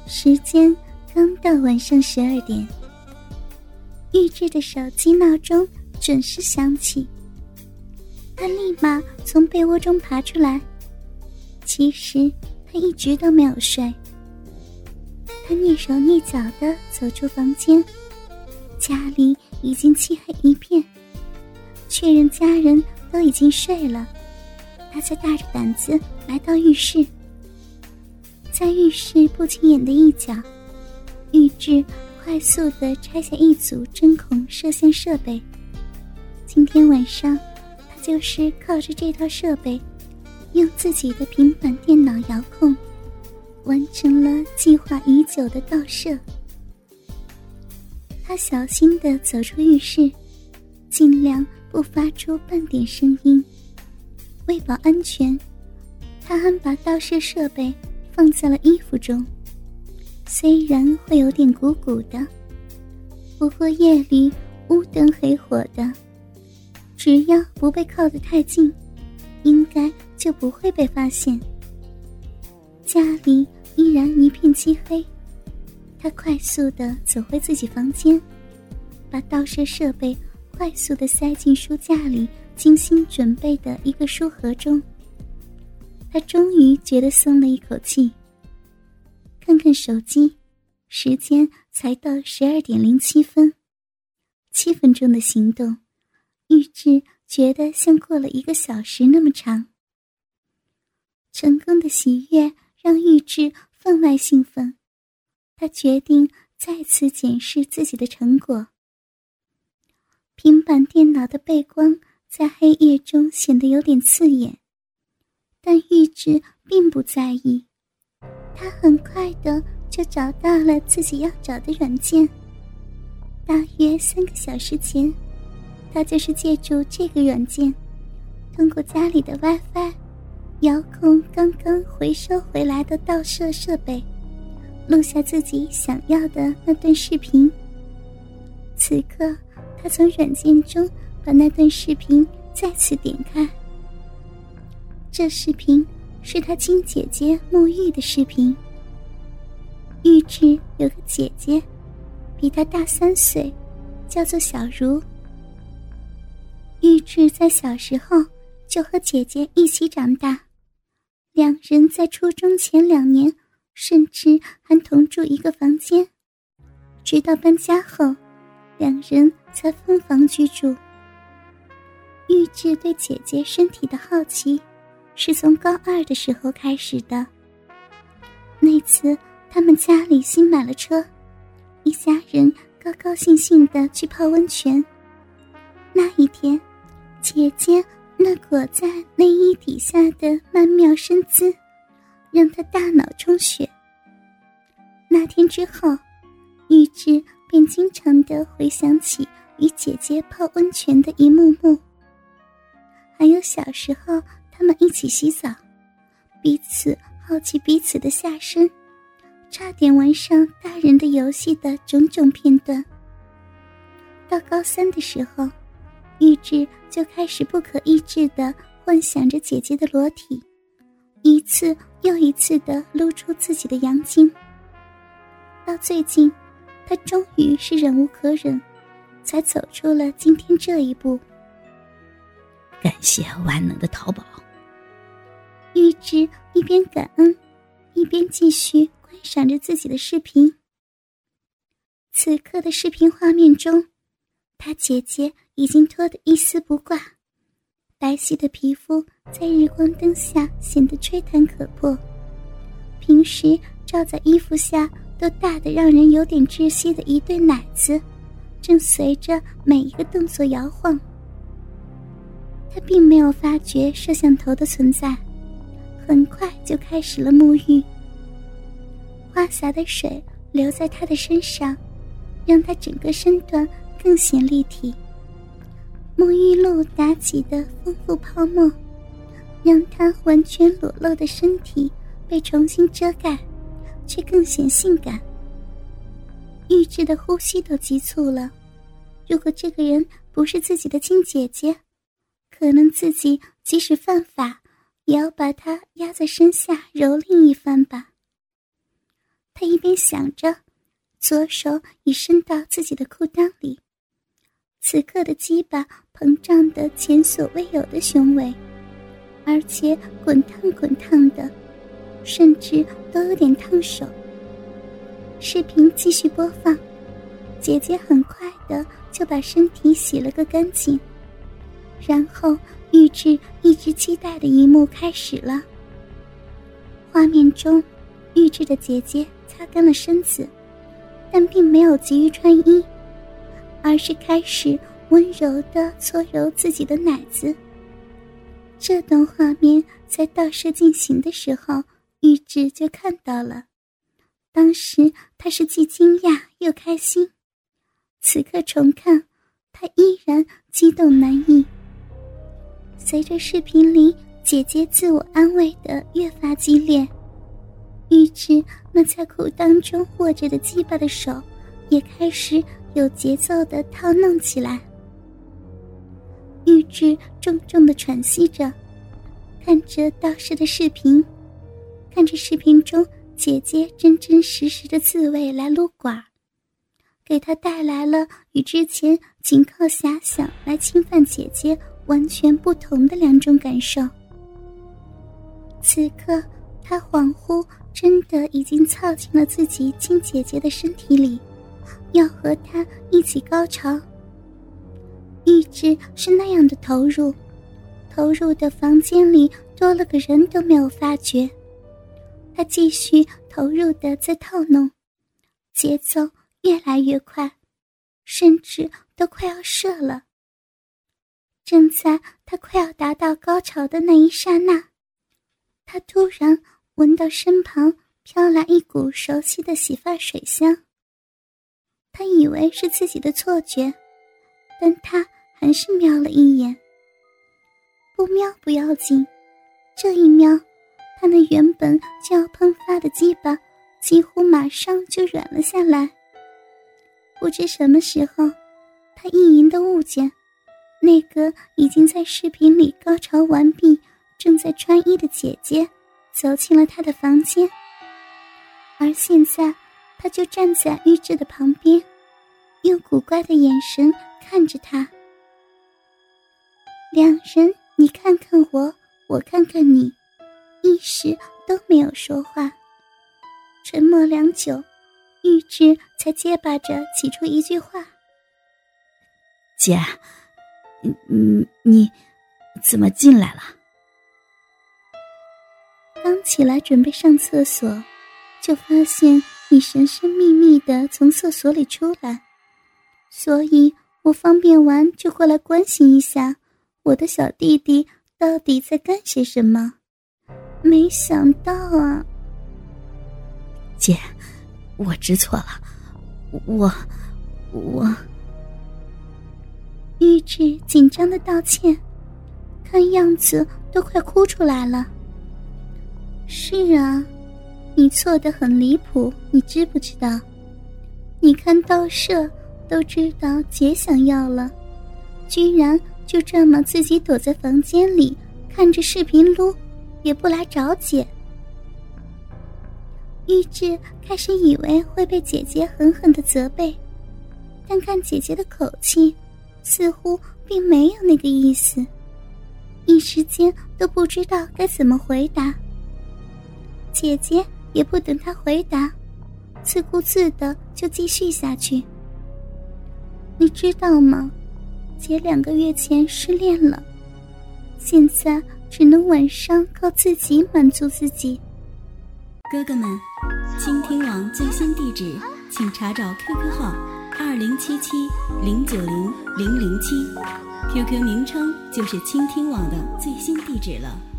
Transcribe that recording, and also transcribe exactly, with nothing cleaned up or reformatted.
时间刚到晚上十二点，玉智的手机闹钟准时响起，他立马从被窝中爬出来。其实他一直都没有睡，他蹑手蹑脚地走出房间，家里已经漆黑一片，确认家人都已经睡了，他才大着胆子来到浴室。在浴室不起眼的一角，玉智快速地拆下一组针孔摄像设备。今天晚上他就是靠着这套设备，用自己的平板电脑遥控，完成了计划已久的盗摄。他小心地走出浴室，尽量不发出半点声音。为保安全，他还把盗摄设备放在了衣服中，虽然会有点鼓鼓的，不过夜里乌灯黑火的，只要不被靠得太近，应该就不会被发现。家里依然一片漆黑，他快速地走回自己房间，把盗摄设备快速地塞进书架里精心准备的一个书盒中。他终于觉得松了一口气。看看手机，时间才到十二点零七分。七分钟的行动，玉智觉得像过了一个小时那么长。成功的喜悦让玉智分外兴奋，他决定再次检视自己的成果。平板电脑的背光在黑夜中显得有点刺眼，但玉智并不在意，他很快的就找到了自己要找的软件。大约三个小时前，他就是借助这个软件，通过家里的 WiFi 遥控刚刚回收回来的盗摄设备，录下自己想要的那段视频。此刻他从软件中把那段视频再次点开，这视频是他亲姐姐沐浴的视频。玉智有个姐姐，比他大三岁，叫做小茹。玉智在小时候就和姐姐一起长大，两人在初中前两年甚至还同住一个房间，直到搬家后，两人才分房居住。玉智对姐姐身体的好奇是从高二的时候开始的。那次他们家里新买了车，一家人高高兴兴地去泡温泉。那一天，姐姐那裹在内衣底下的曼妙身姿让她大脑充血。那天之后，玉智便经常地回想起与姐姐泡温泉的一幕幕，还有小时候他们一起洗澡，彼此好奇彼此的下身，差点玩上大人的游戏的种种片段。到高三的时候，玉智就开始不可抑制地幻想着姐姐的裸体，一次又一次地露出自己的阳茎。到最近，他终于是忍无可忍，才走出了今天这一步。 感谢万能的淘宝。 玉智一边感恩，一边继续观赏着自己的视频。此刻的视频画面中，他姐姐已经脱得一丝不挂，白皙的皮肤在日光灯下显得吹弹可破，平时照在衣服下都大得让人有点窒息的一对奶子，正随着每一个动作摇晃。他并没有发觉摄像头的存在，很快就开始了沐浴。花洒的水流在他的身上，让他整个身段更显立体。沐浴露打起的丰富泡沫，让他完全裸露的身体被重新遮盖，却更显性感。玉智的呼吸都急促了，如果这个人不是自己的亲姐姐，可能自己即使犯法，也要把她压在身下蹂躏一番吧。 他一边想着，左手已伸到自己的裤裆里，此刻的鸡巴膨胀的前所未有的雄伟，而且滚烫滚烫的，甚至都有点烫手。视频继续播放，姐姐很快的就把身体洗了个干净，然后玉智一直期待的一幕开始了。画面中，玉智的姐姐擦干了身子，但并没有急于穿衣，而是开始温柔地搓揉自己的奶子。这段画面在倒摄进行的时候，玉智就看到了。当时他是既惊讶又开心，此刻重看，他依然激动难抑。随着视频里姐姐自我安慰的越发激烈，玉智那在裤裆中握着的鸡巴的手也开始有节奏地套弄起来。玉智重重地喘息着，看着倒摄的视频，看着视频中姐姐真真实实的自慰来撸管，给她带来了与之前仅靠遐想来侵犯姐姐完全不同的两种感受。此刻她恍惚真的已经操进了自己亲姐姐的身体里，要和她一起高潮。玉智是那样的投入，投入的房间里多了个人都没有发觉。他继续投入地在套弄，节奏越来越快，甚至都快要射了。正在他快要达到高潮的那一刹那，他突然闻到身旁飘来一股熟悉的洗发水香。他以为是自己的错觉，但他还是瞄了一眼。不瞄不要紧，这一瞄，他那原本就要喷发的鸡巴几乎马上就软了下来。不知什么时候，他意淫的物件，那个已经在视频里高潮完毕正在穿衣的姐姐走进了他的房间，而现在他就站在玉智的旁边，用古怪的眼神看着他。两人你看看我，我看看你，一时都没有说话。沉默良久，玉智才结巴着起出一句话： 姐，你你怎么进来了？ 刚起来准备上厕所，就发现你神神秘秘地从厕所里出来，所以我方便完就过来关心一下我的小弟弟到底在干些什么。没想到啊。 姐，我知错了，我我玉智紧张的道歉，看样子都快哭出来了。是啊，你错得很离谱，你知不知道？你看倒摄都知道姐想要了，居然就这么自己躲在房间里看着视频撸，也不来找姐。玉智开始以为会被姐姐狠狠地责备，但看姐姐的口气，似乎并没有那个意思，一时间都不知道该怎么回答。姐姐也不等她回答，自顾自的就继续下去。你知道吗？姐两个月前失恋了，现在只能晚上靠自己满足自己。 哥哥们，倾听网最新地址请查找 Q Q 号二零七七零九零零零七 ，Q Q 名称就是倾听网的最新地址了。